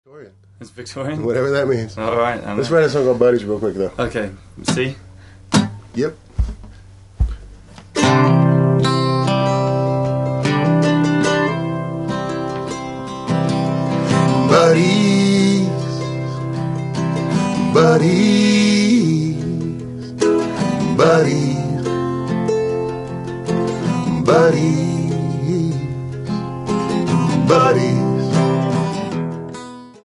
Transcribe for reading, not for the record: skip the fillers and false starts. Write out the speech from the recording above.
Victorian. It's Victorian? Whatever that means. Alright. Let's write a song called Buddies real quick, though. Okay. See? Yep. Buddies, buddies, buddies, buddies, buddies.